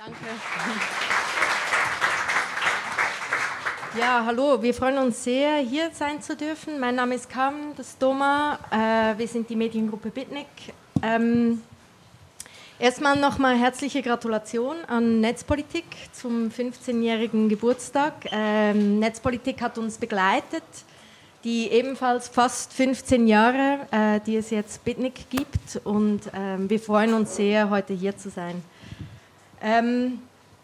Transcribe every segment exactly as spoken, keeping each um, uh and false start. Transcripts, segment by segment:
Danke. Ja, hallo, wir freuen uns sehr, hier sein zu dürfen. Mein Name ist Carmen, das ist Doma, äh, wir sind die Mediengruppe Bitnik. Ähm, erstmal nochmal herzliche Gratulation an Netzpolitik zum fünfzehnjährigen Geburtstag. Ähm, Netzpolitik hat uns begleitet, die ebenfalls fast fünfzehn Jahre, äh, die es jetzt Bitnik gibt, und ähm, wir freuen uns sehr, heute hier zu sein. Ähm,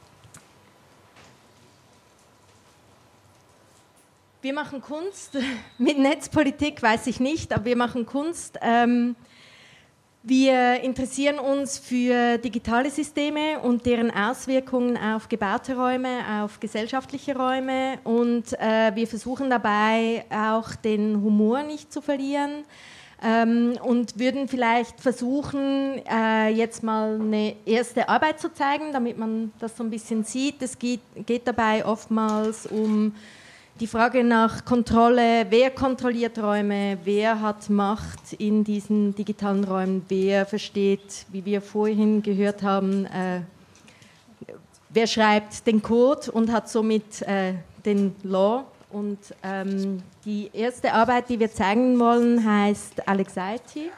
Wir machen Kunst, mit Netzpolitik weiß ich nicht, aber wir machen Kunst. Ähm, wir interessieren uns für digitale Systeme und deren Auswirkungen auf gebaute Räume, auf gesellschaftliche Räume, und äh, wir versuchen dabei auch den Humor nicht zu verlieren ähm, und würden vielleicht versuchen, äh, jetzt mal eine erste Arbeit zu zeigen, damit man das so ein bisschen sieht. Es geht, geht dabei oftmals um die Frage nach Kontrolle, wer kontrolliert Räume, wer hat Macht in diesen digitalen Räumen, wer versteht, wie wir vorhin gehört haben, äh, wer schreibt den Code und hat somit äh, den Law. Und ähm, die erste Arbeit, die wir zeigen wollen, heißt Alexity.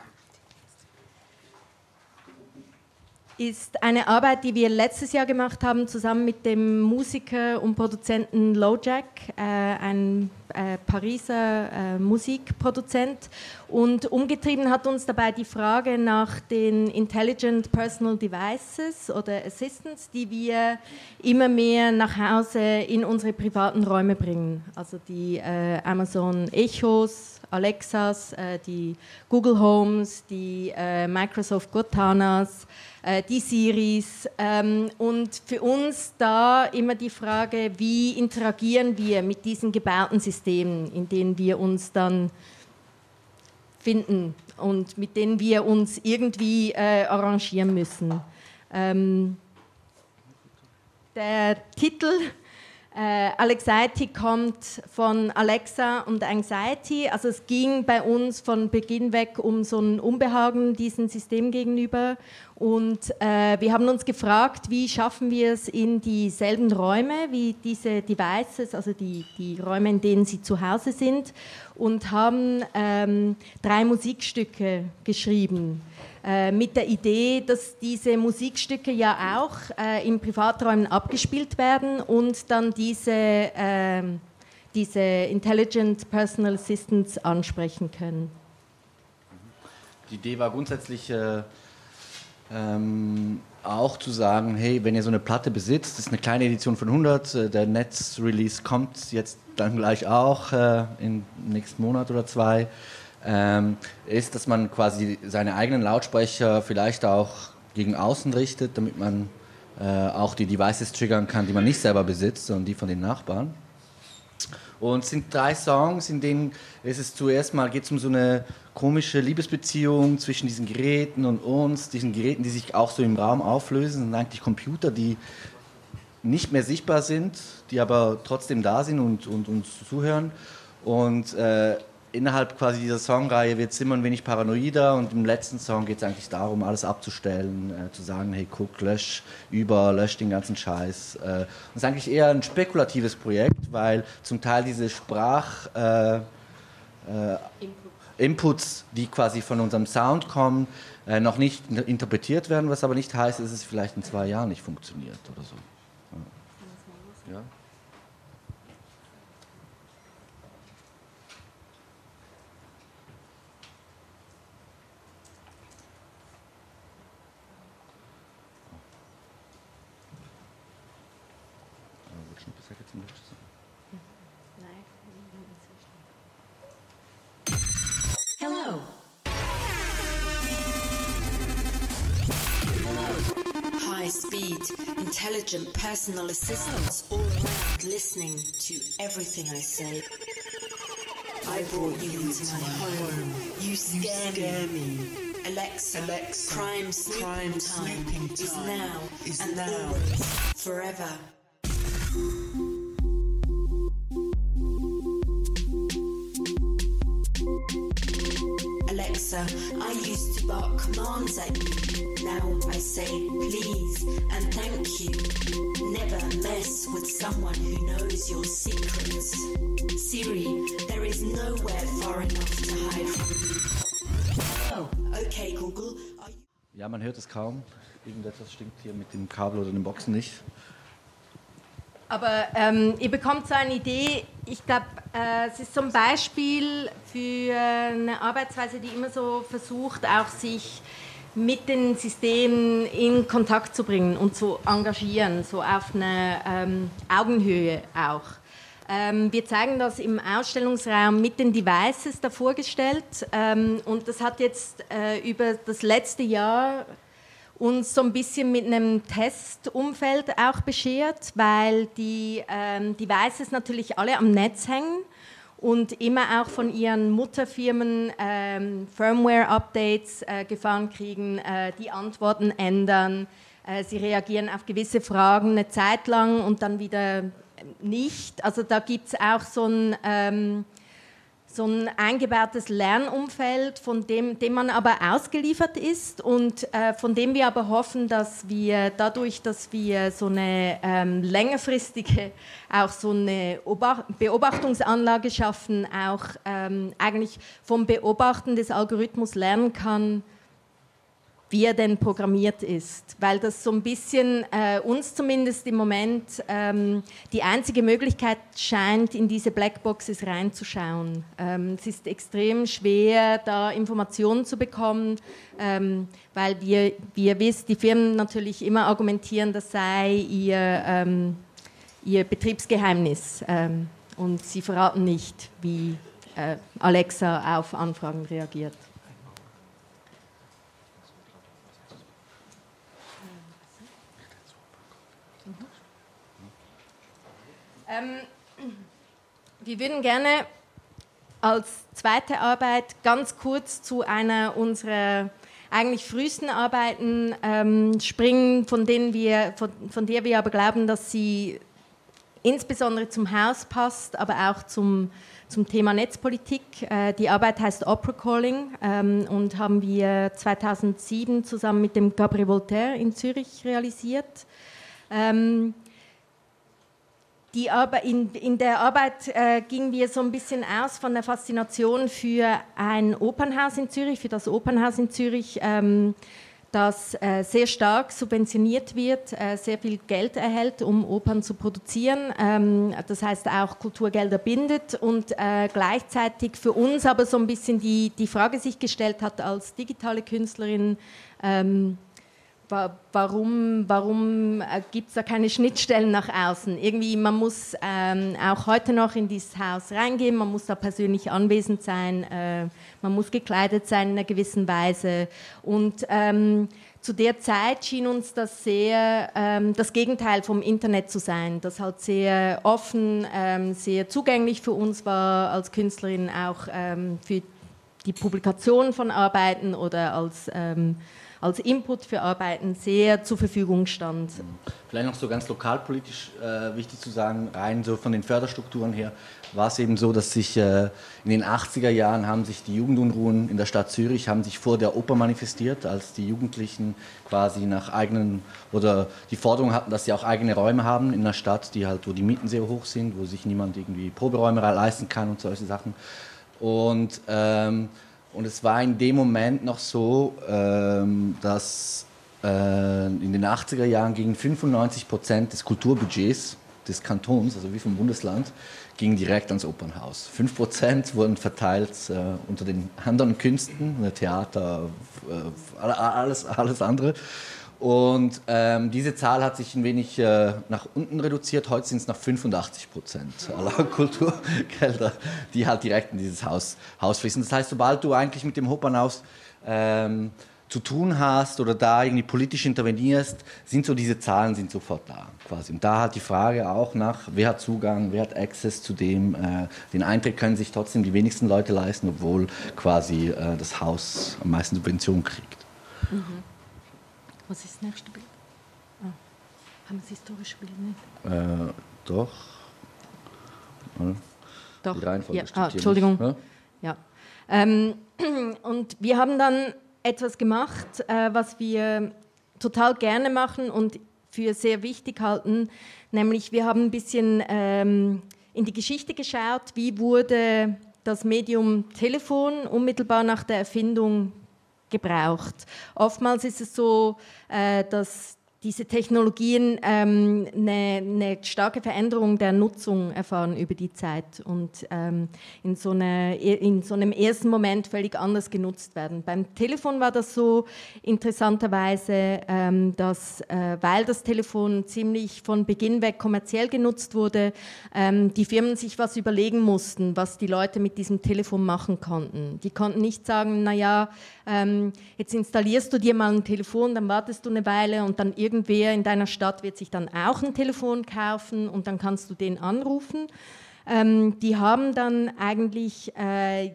Ist eine Arbeit, die wir letztes Jahr gemacht haben, zusammen mit dem Musiker und Produzenten LoJack, äh, ein äh, Pariser äh, Musikproduzent. Und umgetrieben hat uns dabei die Frage nach den Intelligent Personal Devices oder Assistants, die wir immer mehr nach Hause in unsere privaten Räume bringen. Also die äh, Amazon Echos, Alexas, äh, die Google Homes, die äh, Microsoft Cortanas, äh, die Siris. Ähm, und für uns da immer die Frage, wie interagieren wir mit diesen gebauten Systemen, in denen wir uns dann finden und mit denen wir uns irgendwie äh, arrangieren müssen. Ähm, der Titel Äh, Alexity kommt von Alexa und Anxiety. Also es ging bei uns von Beginn weg um so ein Unbehagen diesem System gegenüber. Und äh, wir haben uns gefragt, wie schaffen wir es in dieselben Räume wie diese Devices, also die, die Räume, in denen sie zu Hause sind, und haben ähm, drei Musikstücke geschrieben. Äh, mit der Idee, dass diese Musikstücke ja auch äh, in Privaträumen abgespielt werden und dann diese, äh, diese Intelligent Personal Assistants ansprechen können. Die Idee war grundsätzlich äh, ähm, auch zu sagen, hey, wenn ihr so eine Platte besitzt, das ist eine kleine Edition von hundert, äh, der Netz-Release kommt jetzt dann gleich auch äh, im nächsten Monat oder zwei, Ähm, ist, dass man quasi seine eigenen Lautsprecher vielleicht auch gegen außen richtet, damit man äh, auch die Devices triggern kann, die man nicht selber besitzt, sondern die von den Nachbarn. Und es sind drei Songs, in denen ist es zuerst mal geht es um so eine komische Liebesbeziehung zwischen diesen Geräten und uns, diesen Geräten, die sich auch so im Raum auflösen, sind eigentlich Computer, die nicht mehr sichtbar sind, die aber trotzdem da sind und, und uns zuhören. Und äh, innerhalb quasi dieser Songreihe wird es immer ein wenig paranoider, und im letzten Song geht es eigentlich darum, alles abzustellen, äh, zu sagen, hey, guck, lösch über, lösch den ganzen Scheiß. Äh, das ist eigentlich eher ein spekulatives Projekt, weil zum Teil diese Sprach äh, äh, Inputs, die quasi von unserem Sound kommen, äh, noch nicht interpretiert werden, was aber nicht heißt, dass es vielleicht in zwei Jahren nicht funktioniert oder so. Ja. Ja? Hello. High-speed, intelligent personal assistants all around, listening to everything I say. I brought you into my home. You scare, you scare me. me. Alexa, Alexa, crime snooping crime time, time is now is and now. Always forever. Alexa, I used to bark commands at you. Now I say, please please and thank you. Never mess with someone who knows your secrets. Siri, there is nowhere far enough to hide from. Oh, okay, Google. Are you Ja, man hört es kaum. Irgendetwas stimmt hier mit dem Kabel oder den Boxen nicht. Aber ähm, ihr bekommt so eine Idee, ich glaube, äh, es ist so ein Beispiel für eine Arbeitsweise, die immer so versucht, auch sich mit den Systemen in Kontakt zu bringen und zu engagieren, so auf eine ähm, Augenhöhe auch. Ähm, wir zeigen das im Ausstellungsraum mit den Devices da vorgestellt ähm, und das hat jetzt äh, über das letzte Jahr uns so ein bisschen mit einem Testumfeld auch beschert, weil die ähm, Devices natürlich alle am Netz hängen und immer auch von ihren Mutterfirmen ähm, Firmware-Updates äh, gefahren kriegen, äh, die Antworten ändern, äh, sie reagieren auf gewisse Fragen eine Zeit lang und dann wieder nicht. Also da gibt es auch so ein, ähm, so ein eingebautes Lernumfeld, von dem, dem man aber ausgeliefert ist und äh, von dem wir aber hoffen, dass wir dadurch, dass wir so eine ähm, längerfristige, auch so eine Beobachtungsanlage schaffen, auch ähm, eigentlich vom Beobachten des Algorithmus lernen kann, wie er denn programmiert ist, weil das so ein bisschen äh, uns zumindest im Moment ähm, die einzige Möglichkeit scheint, in diese Blackboxes reinzuschauen. Ähm, es ist extrem schwer, da Informationen zu bekommen, ähm, weil wir, wie ihr wisst, die Firmen natürlich immer argumentieren, das sei ihr, ähm, ihr Betriebsgeheimnis ähm, und sie verraten nicht, wie äh, Alexa auf Anfragen reagiert. Ähm, wir würden gerne als zweite Arbeit ganz kurz zu einer unserer eigentlich frühesten Arbeiten ähm, springen, von, denen wir, von, von der wir aber glauben, dass sie insbesondere zum Haus passt, aber auch zum, zum Thema Netzpolitik. Äh, die Arbeit heißt Opera Calling ähm, und haben wir zweitausendsieben zusammen mit dem Gabriel Voltaire in Zürich realisiert. Ähm, Die Arbeit, in, in der Arbeit äh, gingen wir so ein bisschen aus von der Faszination für ein Opernhaus in Zürich, für das Opernhaus in Zürich, ähm, das äh, sehr stark subventioniert wird, äh, sehr viel Geld erhält, um Opern zu produzieren. Ähm, das heißt auch Kulturgelder bindet und äh, gleichzeitig für uns aber so ein bisschen die, die Frage sich gestellt hat als digitale Künstlerin, ähm, Warum, warum gibt es da keine Schnittstellen nach außen? Irgendwie, man muss ähm, auch heute noch in dieses Haus reingehen, man muss da persönlich anwesend sein, äh, man muss gekleidet sein in einer gewissen Weise. Und ähm, zu der Zeit schien uns das sehr ähm, das Gegenteil vom Internet zu sein, das halt sehr offen, ähm, sehr zugänglich für uns war als Künstlerin, auch ähm, für die Publikation von Arbeiten oder als ähm, als Input für Arbeiten sehr zur Verfügung stand. Vielleicht noch so ganz lokalpolitisch äh, wichtig zu sagen, rein so von den Förderstrukturen her war es eben so, dass sich äh, in den achtziger Jahren haben sich die Jugendunruhen in der Stadt Zürich haben sich vor der Oper manifestiert, als die Jugendlichen quasi nach eigenen oder die Forderung hatten, dass sie auch eigene Räume haben in der Stadt, die halt, wo die Mieten sehr hoch sind, wo sich niemand irgendwie Proberäume leisten kann und solche Sachen. Und ähm, Und es war in dem Moment noch so, ähm, dass äh, in den achtziger Jahren gingen fünfundneunzig Prozent des Kulturbudgets des Kantons, also wie vom Bundesland, gingen direkt ans Opernhaus. fünf Prozent wurden verteilt äh, unter den anderen Künsten, Theater, äh, alles, alles andere. Und ähm, diese Zahl hat sich ein wenig äh, nach unten reduziert. Heute sind es noch fünfundachtzig Prozent aller Kulturgelder, die halt direkt in dieses Haus, Haus fließen. Das heißt, sobald du eigentlich mit dem Opernhaus ähm, zu tun hast oder da irgendwie politisch intervenierst, sind so diese Zahlen sind sofort da quasi. Und da halt die Frage auch nach, wer hat Zugang, wer hat Access zu dem. Äh, den Eintritt können sich trotzdem die wenigsten Leute leisten, obwohl quasi äh, das Haus am meisten Subventionen kriegt. Mhm. Was ist das nächste Bild? Oh. Haben wir das historische Bild nicht? Äh, doch. Ja. Doch. Die Reihenfolge ja. stimmt ah, hier Entschuldigung. nicht. Ja? Ja. Ähm, und wir haben dann etwas gemacht, äh, was wir total gerne machen und für sehr wichtig halten. Nämlich, wir haben ein bisschen ähm, in die Geschichte geschaut, wie wurde das Medium Telefon unmittelbar nach der Erfindung gebraucht. Oftmals ist es so, äh, dass diese Technologien ähm, eine, eine starke Veränderung der Nutzung erfahren über die Zeit und ähm, in, so eine, in so einem ersten Moment völlig anders genutzt werden. Beim Telefon war das so interessanterweise, ähm, dass, äh, weil das Telefon ziemlich von Beginn weg kommerziell genutzt wurde, ähm, die Firmen sich was überlegen mussten, was die Leute mit diesem Telefon machen konnten. Die konnten nicht sagen, naja, ähm, jetzt installierst du dir mal ein Telefon, dann wartest du eine Weile und dann irgendwer in deiner Stadt wird sich dann auch ein Telefon kaufen und dann kannst du den anrufen. Ähm, die haben dann eigentlich, äh,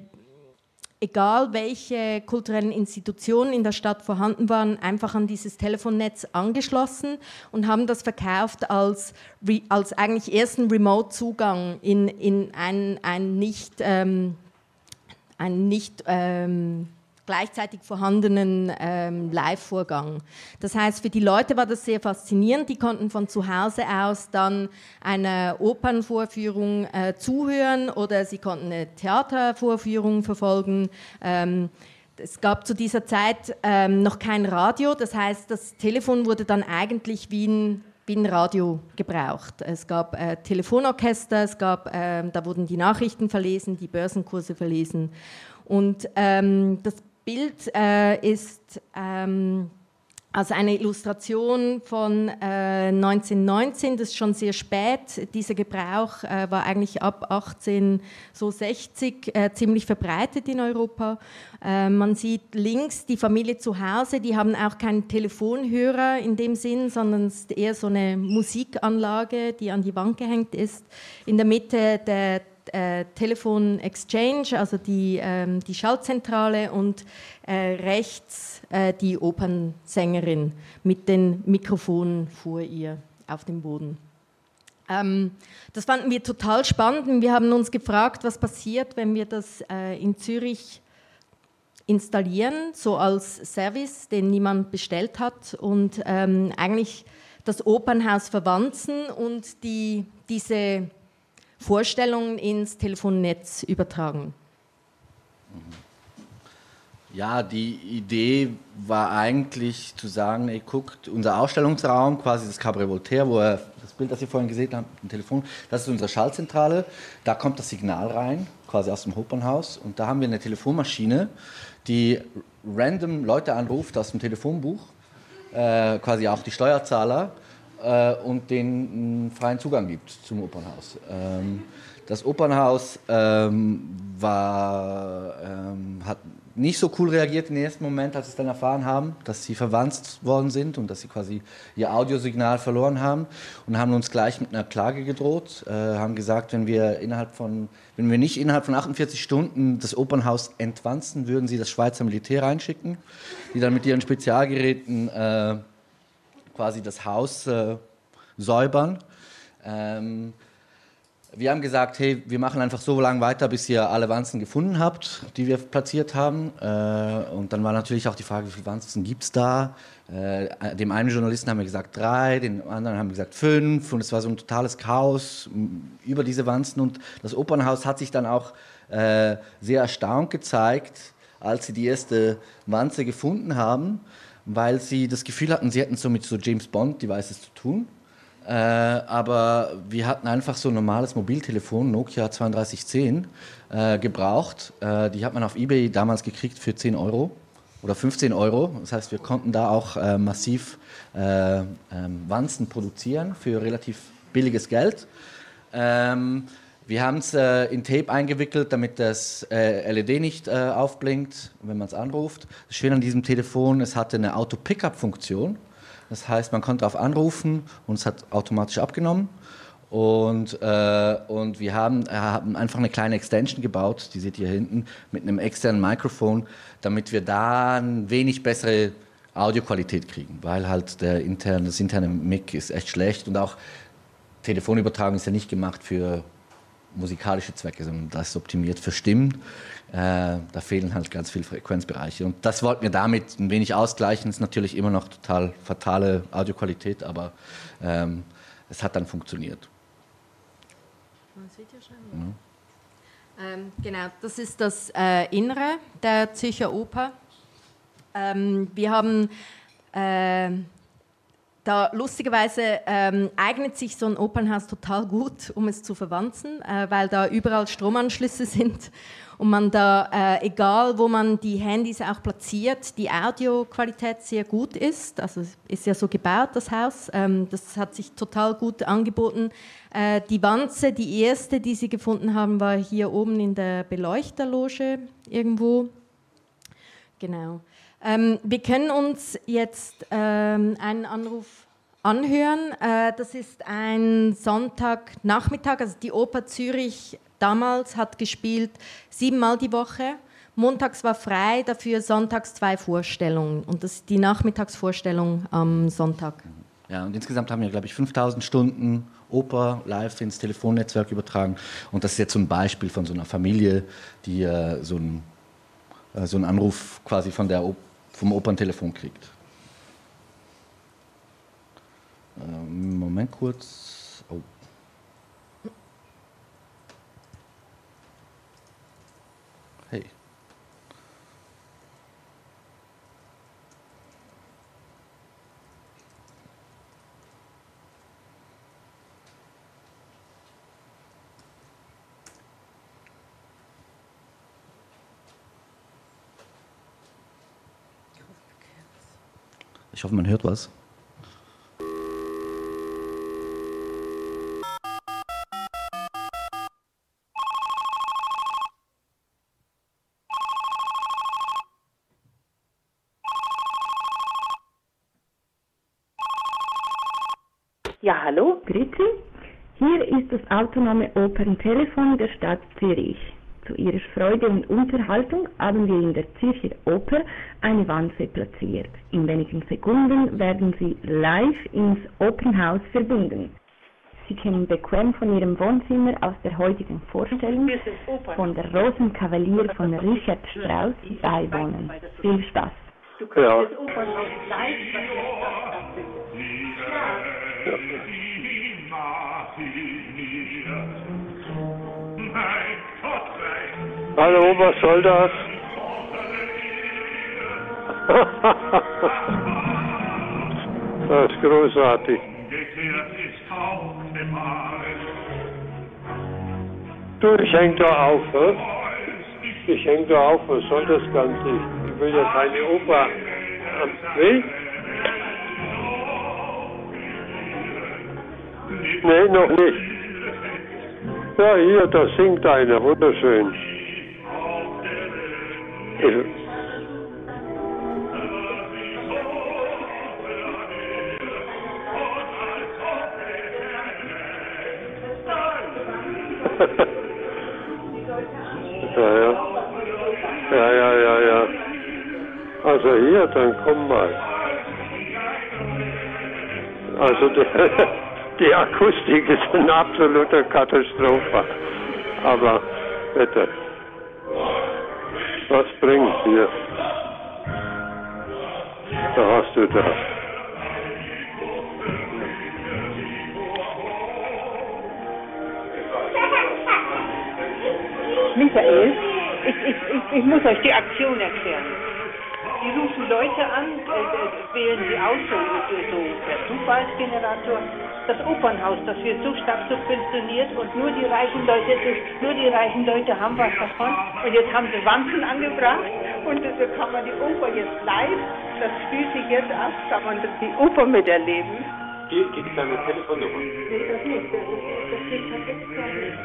egal welche kulturellen Institutionen in der Stadt vorhanden waren, einfach an dieses Telefonnetz angeschlossen und haben das verkauft als, als eigentlich ersten Remote-Zugang in, in einen, einen nicht, ähm, einen nicht ähm, gleichzeitig vorhandenen ähm, Live-Vorgang. Das heißt, für die Leute war das sehr faszinierend. Die konnten von zu Hause aus dann einer Opernvorführung äh, zuhören oder sie konnten eine Theatervorführung verfolgen. Ähm, es gab zu dieser Zeit ähm, noch kein Radio. Das heißt, das Telefon wurde dann eigentlich wie ein wie ein Radio gebraucht. Es gab äh, Telefonorchester, es gab, äh, da wurden die Nachrichten verlesen, die Börsenkurse verlesen. Und ähm, das Bild äh, ist ähm, also eine Illustration von äh, neunzehnhundertneunzehn, das ist schon sehr spät. Dieser Gebrauch äh, war eigentlich ab achtzehnhundertsechzig äh, ziemlich verbreitet in Europa. Äh, man sieht links die Familie zu Hause, die haben auch keinen Telefonhörer in dem Sinn, sondern es ist eher so eine Musikanlage, die an die Wand gehängt ist. In der Mitte der Äh, Telefon Exchange, also die, ähm, die Schaltzentrale und äh, rechts äh, die Opernsängerin mit den Mikrofonen vor ihr auf dem Boden. Ähm, das fanden wir total spannend. Wir haben uns gefragt, was passiert, wenn wir das äh, in Zürich installieren, so als Service, den niemand bestellt hat und ähm, eigentlich das Opernhaus verwanzen und die, diese Vorstellungen ins Telefonnetz übertragen. Ja, die Idee war eigentlich zu sagen, ey, guckt, unser Ausstellungsraum, quasi das Cabaret Voltaire, wo er, das Bild, das ihr vorhin gesehen habt, ein Telefon, das ist unsere Schaltzentrale, da kommt das Signal rein, quasi aus dem Opernhaus, und da haben wir eine Telefonmaschine, die random Leute anruft aus dem Telefonbuch, äh, quasi auch die Steuerzahler, und den freien Zugang gibt zum Opernhaus. Ähm, das Opernhaus ähm, war, ähm, hat nicht so cool reagiert im ersten Moment, als sie es dann erfahren haben, dass sie verwanzt worden sind und dass sie quasi ihr Audiosignal verloren haben, und haben uns gleich mit einer Klage gedroht, äh, haben gesagt, wenn wir, innerhalb von, wenn wir nicht innerhalb von achtundvierzig Stunden das Opernhaus entwanzen, würden sie das Schweizer Militär reinschicken, die dann mit ihren Spezialgeräten äh, quasi das Haus äh, säubern. Ähm, wir haben gesagt, hey, wir machen einfach so lange weiter, bis ihr alle Wanzen gefunden habt, die wir platziert haben. Äh, und dann war natürlich auch die Frage, wie viele Wanzen gibt es da? Äh, dem einen Journalisten haben wir gesagt drei, den anderen haben wir gesagt fünf. Und es war so ein totales Chaos über diese Wanzen. Und das Opernhaus hat sich dann auch äh, sehr erstaunt gezeigt, als sie die erste Wanze gefunden haben, weil sie das Gefühl hatten, sie hätten so mit so James Bond Devices zu tun. Äh, aber wir hatten einfach so ein normales Mobiltelefon, Nokia zweiunddreißig zehn, äh, gebraucht. Äh, die hat man auf eBay damals gekriegt für zehn Euro oder fünfzehn Euro. Das heißt, wir konnten da auch äh, massiv äh, ähm, Wanzen produzieren für relativ billiges Geld. Ähm, Wir haben es äh, in Tape eingewickelt, damit das äh, L E D nicht äh, aufblinkt, wenn man es anruft. Das Schöne an diesem Telefon, es hatte eine Auto-Pickup-Funktion. Das heißt, man konnte darauf anrufen und es hat automatisch abgenommen. Und, äh, und wir haben, äh, haben einfach eine kleine Extension gebaut, die seht ihr hier hinten, mit einem externen Mikrofon, damit wir da ein wenig bessere Audioqualität kriegen, weil halt der interne, das interne Mic ist echt schlecht und auch Telefonübertragung ist ja nicht gemacht für musikalische Zwecke, sondern das ist optimiert für Stimmen. Äh, da fehlen halt ganz viele Frequenzbereiche. Und das wollten wir damit ein wenig ausgleichen. Ist natürlich immer noch total fatale Audioqualität, aber ähm, es hat dann funktioniert. Mhm. Ähm, genau, das ist das äh, Innere der Zürcher Oper. Ähm, wir haben äh, da lustigerweise ähm, eignet sich so ein Opernhaus total gut, um es zu verwanzen, äh, weil da überall Stromanschlüsse sind und man da, äh, egal wo man die Handys auch platziert, die Audioqualität sehr gut ist. Also es ist ja so gebaut, das Haus. Ähm, das hat sich total gut angeboten. Äh, die Wanze, die erste, die sie gefunden haben, war hier oben in der Beleuchterloge irgendwo. Genau. Ähm, wir können uns jetzt ähm, einen Anruf anhören. Äh, das ist ein Sonntagnachmittag, also die Oper Zürich damals hat gespielt siebenmal die Woche. Montags war frei, dafür sonntags zwei Vorstellungen. Und das ist die Nachmittagsvorstellung am Sonntag. Ja, und insgesamt haben wir, glaube ich, fünftausend Stunden Oper live ins Telefonnetzwerk übertragen. Und das ist jetzt so ein Beispiel von so einer Familie, die äh, so, ein, äh, so einen Anruf quasi von der Oper vom Operntelefon kriegt. Ähm, Moment kurz. Oh. Hey. Ich hoffe, man hört was. Ja, hallo, grüezi. Hier ist das autonome Operntelefon der Stadt Zürich. Zu Ihrer Freude und Unterhaltung haben wir in der Zürcher Oper eine Wanze platziert. In wenigen Sekunden werden Sie live ins Opernhaus verbunden. Sie können bequem von Ihrem Wohnzimmer aus der heutigen Vorstellung von der Rosenkavalier von Richard Strauss beiwohnen. Viel Spaß! Ja. Hallo, was soll das? Das ist großartig. Du, ich häng da auf, ne? Ich häng da auf, was soll das Ganze? Ich will ja keine Oper. Will? Nee, noch nicht. Ja, hier, da singt einer, wunderschön. Ja, ja. Ja, ja, ja, ja. Also hier, dann komm mal. Also die, die Akustik ist eine absolute Katastrophe. Aber bitte. Was bringt hier? Da hast du das. Michael, ich, ich, ich, ich muss euch die Aktion erklären. Die rufen Leute an, äh, wählen sie aus, so, so per Zufallsgenerator. Das Opernhaus, das wird so stark subventioniert und nur die reichen Leute, nur die reichen Leute haben was davon. Und jetzt haben sie Wanzen angebracht und so kann man die Oper jetzt live, das spielt sich jetzt ab, kann man die Oper miterleben. Gibt es eine Telefonnummer? Nee, das nicht, das, ist, das steht tatsächlich nicht.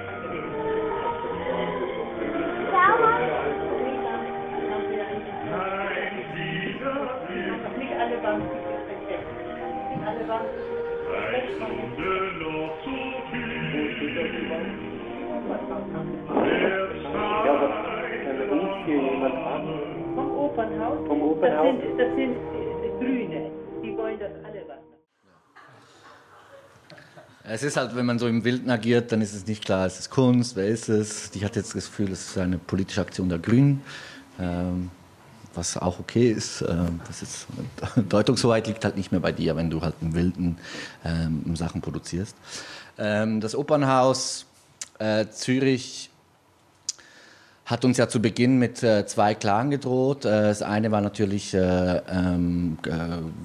Nicht alle Banken. Nicht alle Banken. Ja, aber kann uns hier jemand an? Vom Opernhaus? Vom Opernhaus? Das sind, das sind äh, Grüne. Die wollen das alle was. Es ist halt, wenn man so im Wilden agiert, dann ist es nicht klar, ist es Kunst, wer ist es? Die hat jetzt das Gefühl, es ist eine politische Aktion der Grünen, ähm, was auch okay ist. Ähm, das ist Deutungshoheit liegt halt nicht mehr bei dir, wenn du halt im Wilden ähm, Sachen produzierst. Ähm, das Opernhaus äh, Zürich hat uns ja zu Beginn mit äh, zwei Klagen gedroht. Äh, das eine war natürlich äh, ähm, äh,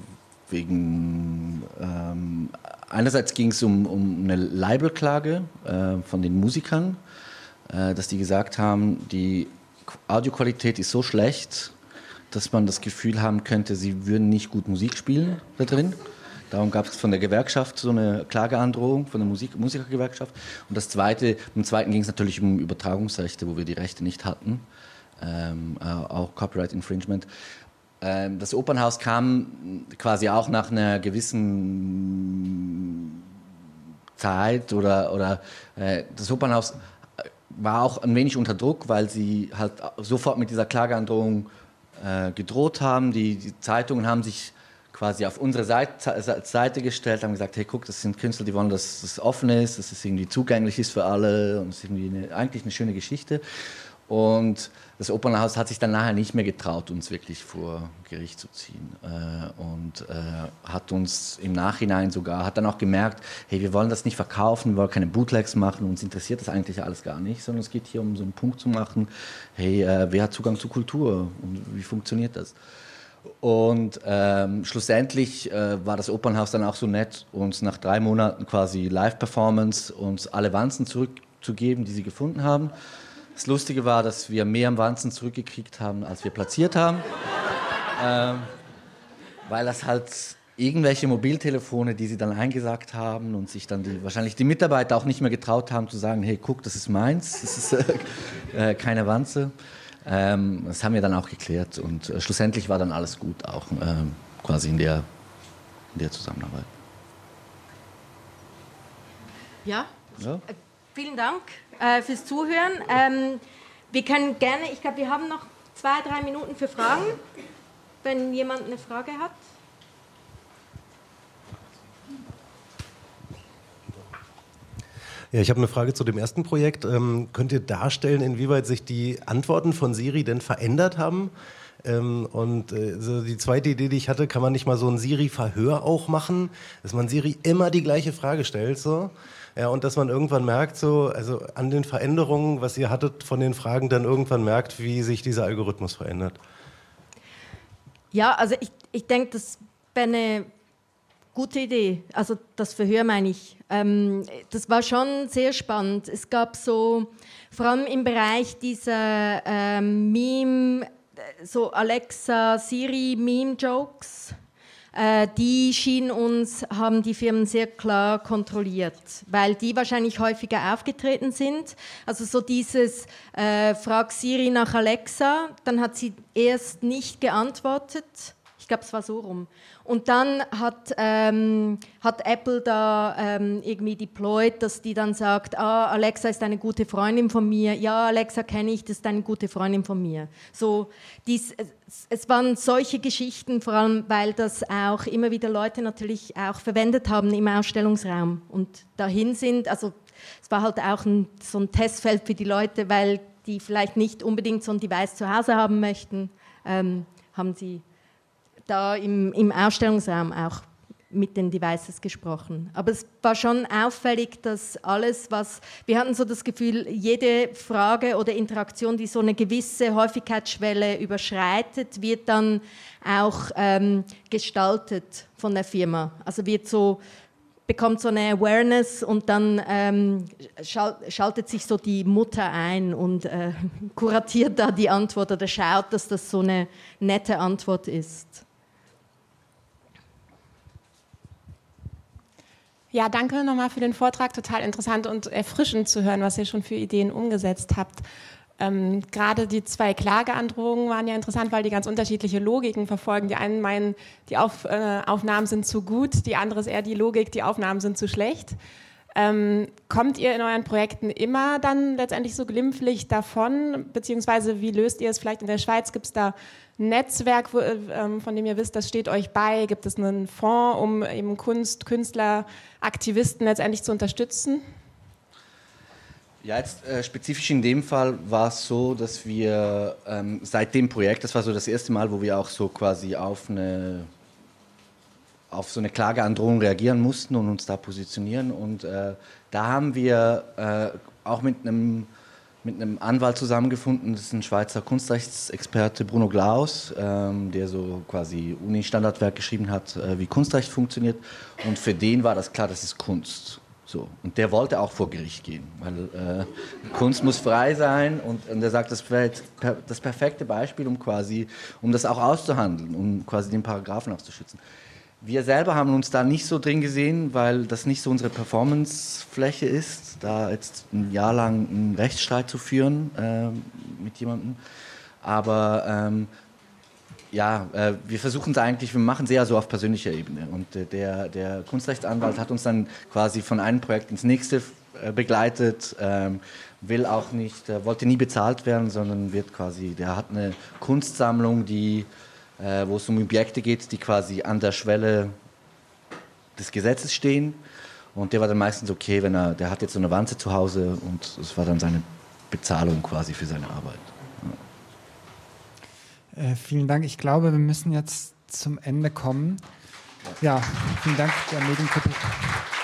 wegen ähm, einerseits ging es um, um eine Libelklage äh, von den Musikern, äh, dass die gesagt haben, die Audioqualität ist so schlecht, dass man das Gefühl haben könnte, sie würden nicht gut Musik spielen da drin. Darum gab es von der Gewerkschaft so eine Klageandrohung, von der Musik, Musikergewerkschaft. Und das Zweite, im Zweiten ging es natürlich um Übertragungsrechte, wo wir die Rechte nicht hatten, ähm, äh, auch Copyright Infringement. Das Opernhaus kam quasi auch nach einer gewissen Zeit oder, oder äh, das Opernhaus war auch ein wenig unter Druck, weil sie halt sofort mit dieser Klageandrohung äh, gedroht haben. Die, die Zeitungen haben sich quasi auf unsere Seite, Seite gestellt, haben gesagt, hey guck, das sind Künstler, die wollen, dass es offen ist, dass es irgendwie zugänglich ist für alle und es ist irgendwie eine, eigentlich eine schöne Geschichte. Und das Opernhaus hat sich dann nachher nicht mehr getraut, uns wirklich vor Gericht zu ziehen. Äh, und äh, hat uns im Nachhinein sogar, hat dann auch gemerkt, hey, wir wollen das nicht verkaufen, wir wollen keine Bootlegs machen, uns interessiert das eigentlich alles gar nicht, sondern es geht hier um so einen Punkt zu machen, hey, äh, wer hat Zugang zu Kultur und wie funktioniert das? Und ähm, schlussendlich äh, war das Opernhaus dann auch so nett, uns nach drei Monaten quasi Live-Performance uns alle Wanzen zurückzugeben, die sie gefunden haben. Das Lustige war, dass wir mehr Wanzen zurückgekriegt haben, als wir platziert haben. ähm, weil das halt irgendwelche Mobiltelefone, die sie dann eingesagt haben und sich dann die, wahrscheinlich die Mitarbeiter auch nicht mehr getraut haben zu sagen, hey, guck, das ist meins, das ist äh, keine Wanze. Ähm, das haben wir dann auch geklärt und äh, schlussendlich war dann alles gut, auch äh, quasi in der, in der Zusammenarbeit. Ja, ja. Äh, vielen Dank äh, fürs Zuhören. Ähm, wir können gerne, ich glaube, wir haben noch zwei, drei Minuten für Fragen, wenn jemand eine Frage hat. Ja, ich habe eine Frage zu dem ersten Projekt. Ähm, könnt ihr darstellen, inwieweit sich die Antworten von Siri denn verändert haben? Ähm, und äh, so die zweite Idee, die ich hatte, kann man nicht mal so ein Siri-Verhör auch machen, dass man Siri immer die gleiche Frage stellt, so? Ja, und dass man irgendwann merkt, so, also an den Veränderungen, was ihr hattet von den Fragen, dann irgendwann merkt, wie sich dieser Algorithmus verändert. Ja, also ich, ich denke, das wäre eine gute Idee. Also das Verhör meine ich. Ähm, das war schon sehr spannend. Es gab so, vor allem im Bereich dieser ähm, Meme, so Alexa, Siri, Meme-Jokes, äh, die schienen uns, haben die Firmen sehr klar kontrolliert, weil die wahrscheinlich häufiger aufgetreten sind. Also so dieses, äh, frag Siri nach Alexa, dann hat sie erst nicht geantwortet. Ich glaube, es war so rum. Und dann hat, ähm, hat Apple da ähm, irgendwie deployed, dass die dann sagt, ah, Alexa ist eine gute Freundin von mir. Ja, Alexa kenne ich, das ist eine gute Freundin von mir. So, dies, es, es waren solche Geschichten, vor allem, weil das auch immer wieder Leute natürlich auch verwendet haben im Ausstellungsraum und dahin sind. Also es war halt auch ein, so ein Testfeld für die Leute, weil die vielleicht nicht unbedingt so ein Device zu Hause haben möchten, ähm, haben sie da im, im Ausstellungsraum auch mit den Devices gesprochen. Aber es war schon auffällig, dass alles, was... Wir hatten so das Gefühl, jede Frage oder Interaktion, die so eine gewisse Häufigkeitsschwelle überschreitet, wird dann auch ähm, gestaltet von der Firma. Also wird so, bekommt so eine Awareness und dann ähm, schal- schaltet sich so die Mutter ein und äh, kuratiert da die Antwort oder schaut, dass das so eine nette Antwort ist. Ja, danke nochmal für den Vortrag. Total interessant und erfrischend zu hören, was ihr schon für Ideen umgesetzt habt. Ähm, gerade die zwei Klageandrohungen waren ja interessant, weil die ganz unterschiedliche Logiken verfolgen. Die einen meinen, die Auf, äh, Aufnahmen sind zu gut, die andere ist eher die Logik, die Aufnahmen sind zu schlecht. Ähm, kommt ihr in euren Projekten immer dann letztendlich so glimpflich davon, beziehungsweise wie löst ihr es vielleicht in der Schweiz? Gibt es da ein Netzwerk, wo, ähm, von dem ihr wisst, das steht euch bei? Gibt es einen Fonds, um eben Kunst, Künstler, Aktivisten letztendlich zu unterstützen? Ja, jetzt äh, spezifisch in dem Fall war es so, dass wir ähm, seit dem Projekt, das war so das erste Mal, wo wir auch so quasi auf eine auf so eine Klageandrohung reagieren mussten und uns da positionieren. Und äh, da haben wir äh, auch mit einem, mit einem Anwalt zusammengefunden, das ist ein Schweizer Kunstrechtsexperte, Bruno Glaus, ähm, der so quasi Uni-Standardwerk geschrieben hat, äh, wie Kunstrecht funktioniert. Und für den war das klar, das ist Kunst. So. Und der wollte auch vor Gericht gehen, weil äh, Kunst muss frei sein. Und, und er sagt, das wäre per, das perfekte Beispiel, um quasi, um das auch auszuhandeln, um quasi den Paragraphen auch zu schützen. Wir selber haben uns da nicht so drin gesehen, weil das nicht so unsere Performancefläche ist, da jetzt ein Jahr lang einen Rechtsstreit zu führen äh, mit jemandem. Aber ähm, ja, äh, wir versuchen es eigentlich, wir machen es eher so auf persönlicher Ebene. Und äh, der, der Kunstrechtsanwalt hat uns dann quasi von einem Projekt ins nächste äh, begleitet, ähm, will auch nicht, äh, wollte nie bezahlt werden, sondern wird quasi, der hat eine Kunstsammlung, die Äh, wo es um Objekte geht, die quasi an der Schwelle des Gesetzes stehen. Und der war dann meistens okay, wenn er, der hat jetzt so eine Wanze zu Hause und das war dann seine Bezahlung quasi für seine Arbeit. Ja. Äh, vielen Dank. Ich glaube, wir müssen jetzt zum Ende kommen. Ja, vielen Dank der Mediengruppe.